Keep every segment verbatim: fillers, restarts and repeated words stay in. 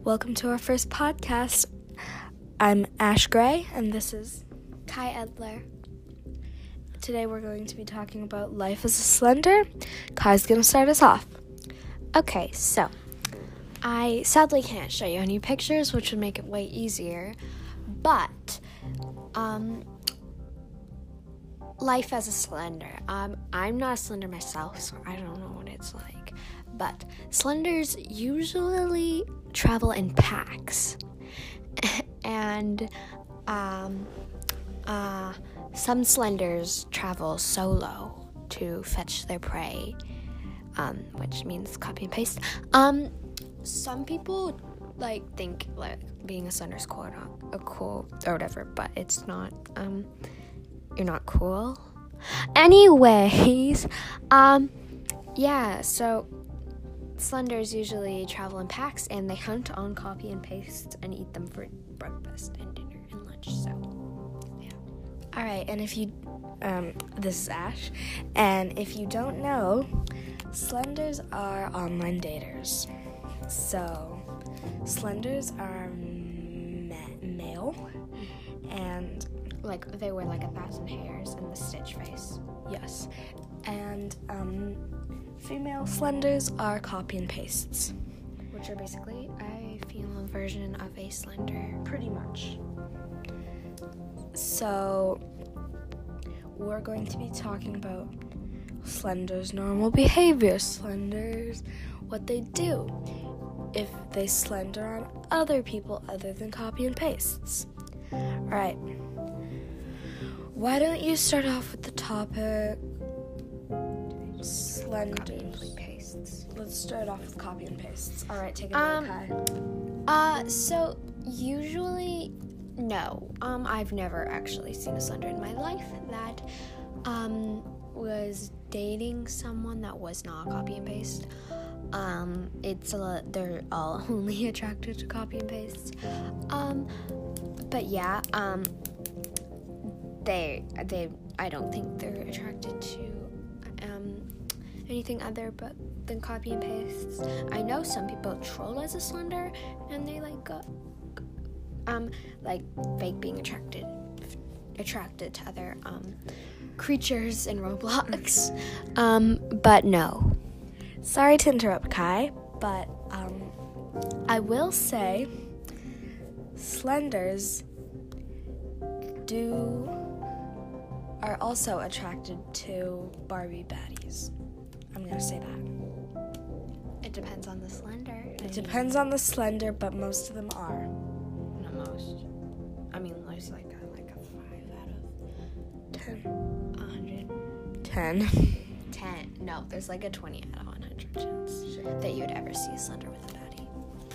Welcome to our first podcast. I'm Ash Gray, and this is Kai Edler. Today we're going to be talking about life as a Slender. Kai's going to start us off. Okay, so I sadly can't show you any pictures, which would make it way easier, but um, life as a Slender. Um, I'm not a Slender myself, so I don't know what it's like, but Slenders usually travel in packs, and um, uh, some Slenders travel solo to fetch their prey, um, which means copy and paste. Um, some people like think like being a Slender is cool or not, a cool or whatever, but it's not. Um, you're not cool. Anyways, um, yeah. So Slenders usually travel in packs, and they hunt on copy and paste and eat them for breakfast and dinner and lunch. So, yeah. All right, and if you, um, this is Ash, and if you don't know, Slenders are online daters. So, Slenders are ma- male, and like they wear like a thousand hairs and the stitch face. Yes, and um, female Slenders are copy and pastes, which are basically a female version of a Slender. Pretty much. So, we're going to be talking about Slenders' normal behavior, Slenders, what they do, if they Slender on other people other than copy and pastes. Alright, why don't you start off with the topic Slenders. Copy and pastes. Let's start off with copy and pastes. Alright, take it um, away, Kai. Uh, so usually, no. Um, I've never actually seen a Slender in my life that, um, was dating someone that was not copy and paste. Um, it's a lot, they're all only attracted to copy and paste. Um, but yeah, um, they, they, I don't think they're attracted to, um, anything other but than copy and pastes. I know some people troll as a Slender, and they like go, um like fake being attracted attracted to other um creatures in Roblox. Um, but no. Sorry to interrupt, Kai, but um, I will say Slenders do are also attracted to Barbie baddies. I'm gonna say that. It depends on the Slender. It depends on the Slender, but most of them are. Not most. I mean, there's like a, like a five out of Ten. a hundred. Ten. Ten. No, there's like a twenty out of one hundred chance sure. that you would ever see a Slender with a baddie.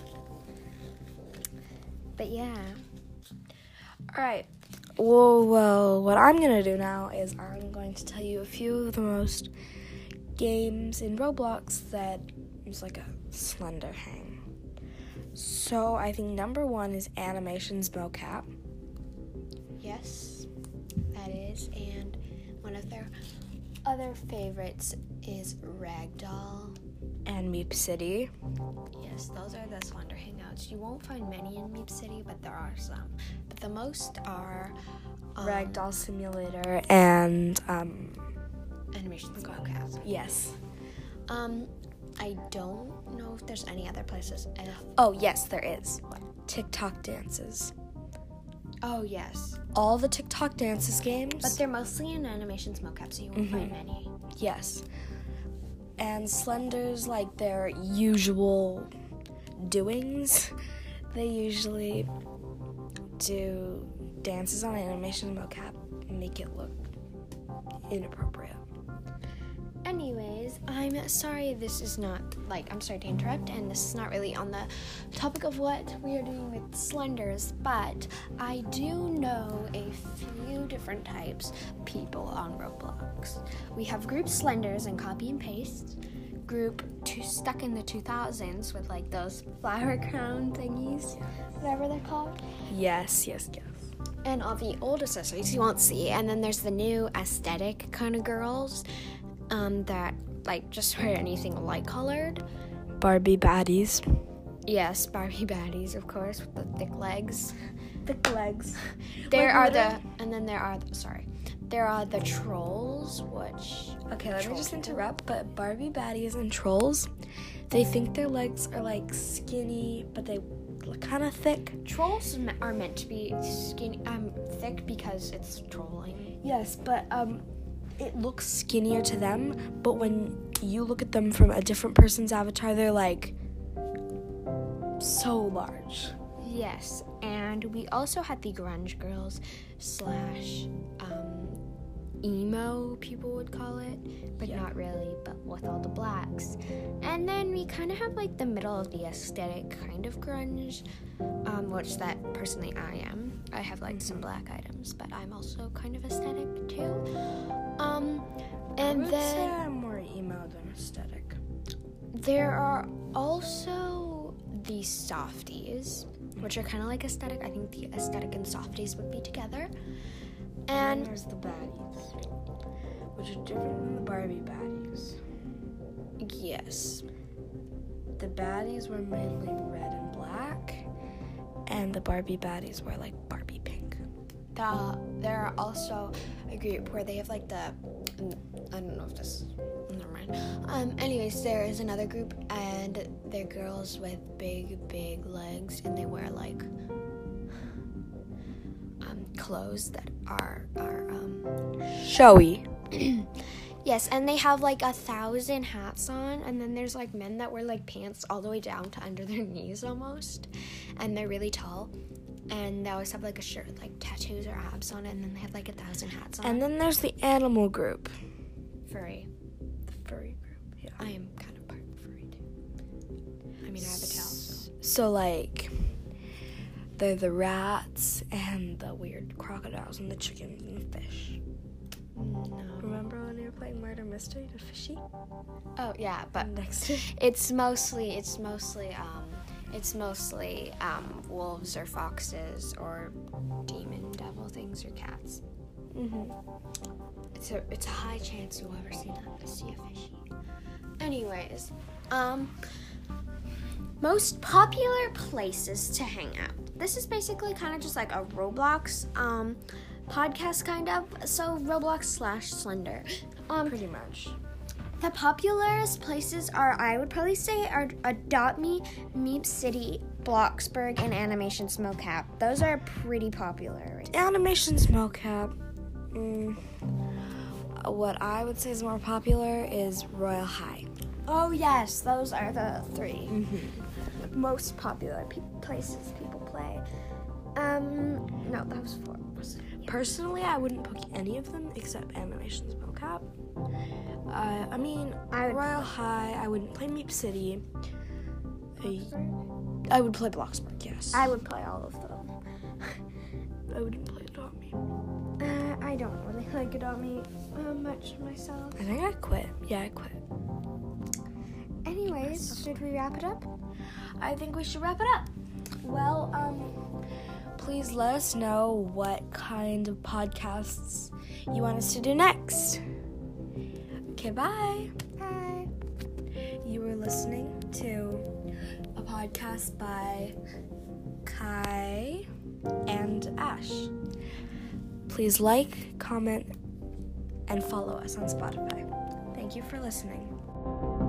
But yeah. Alright. Well, well, what I'm going to do now is I'm going to tell you a few of the most games in Roblox that is like a Slender hang. So, I think number one is Animations Mocap. Yes, that is. And one of their other favorites is Ragdoll. And Meep City. Yes, those are the Slender hangouts. You won't find many in Meep City, but there are some. But the most are um, Ragdoll Simulator and um, Animations Mocap. Yes. Um, I don't know if there's any other places. Oh, yes, there is. TikTok Dances. Oh, yes. All the TikTok Dances games. But they're mostly in Animations Mocap, so you won't mm-hmm. find many. Yes. And Slenders, like their usual doings, they usually do dances on Animation Mocap and make it look inappropriate. Anyways, I'm sorry this is not, like, I'm sorry to interrupt, and this is not really on the topic of what we are doing with Slenders, but I do know a few different types of people on Roblox. We have group Slenders and copy and paste, group two, stuck in the two thousands with, like, those flower crown thingies, whatever they're called. Yes, yes, yes. And all the old accessories you won't see, and then there's the new aesthetic kind of girls, Um, that like just wear anything light colored. Barbie baddies. Yes, Barbie baddies, of course, with the thick legs. Thick legs. There Like, are literally- the, and then there are, the, sorry, there are the trolls, which... Okay, let me Troll just people. interrupt, but Barbie baddies and trolls, they think their legs are like skinny, but they look kind of thick. Trolls me- are meant to be skinny, um, thick because it's trolling. Yes, but um, it looks skinnier to them, but when you look at them from a different person's avatar, they're like so large. Yes, and we also had the grunge girls slash um, emo, people would call it, but Yeah. not really, but with all the blacks. And then we kind of have like the middle of the aesthetic kind of grunge, um, which that personally I am. I have like some black items, but I'm also kind of aesthetic too. Um, and I would then say I'm more emo than aesthetic. there are also the softies, which are kind of like aesthetic. I think the aesthetic and softies would be together. And then And there's the baddies, which are different than the Barbie baddies. yes, The baddies were mainly red and black, and the Barbie baddies were like Barbie pink. the, there are also a group where they have like the, I don't know if this, never mind. Um, anyways, there is another group, and they're girls with big, big legs, and they wear like um, clothes that are are um. Showy. Yes, and they have like a thousand hats on, and then there's like men that wear like pants all the way down to under their knees almost, and they're really tall, and they always have like a shirt with like tattoos or abs on it, and then they have like a thousand hats on. And then there's the animal group. Furry. The furry group, yeah. I am kind of part furry too. I mean, I have a tail, so. So, like, they're the rats and the weird crocodiles and the chickens and the fish. No. Remember when we were playing Murder Mystery, the fishy? Oh yeah, but Next to it's mostly it's mostly um it's mostly um wolves or foxes or demon devil things or cats. mm-hmm. It's a it's a high chance you'll ever see that see a fishy. Anyways, um, most popular places to hang out. This is basically kind of just like a Roblox um podcast kind of. So Roblox slash Slender. Um, Pretty much. the popularest places are, I would probably say, are Adopt Me, Meep City, Bloxburg, and Animation Smokecap. Those are pretty popular right now. Animation Smokecap. Mm, what I would say is more popular is Royal High. Oh yes, those are the three Mm-hmm. most popular pe- places people play. Um, no, that was four. Personally, I wouldn't pick any of them except Animation Smokecap. Uh, I mean, I would Royal High, I wouldn't play Meep City. I, I would play Bloxburg, yes. I would play all of them. I wouldn't play Adopt Me. Uh, I don't really like Adopt Me uh, much myself. I think I quit. Yeah, I quit. Anyways, should we wrap it up? I think we should wrap it up. Well, um, please let us know what kind of podcasts you want us to do next. Okay, bye. Bye. You were listening to a podcast by Kai and Ash. Please like, comment, and follow us on Spotify. Thank you for listening.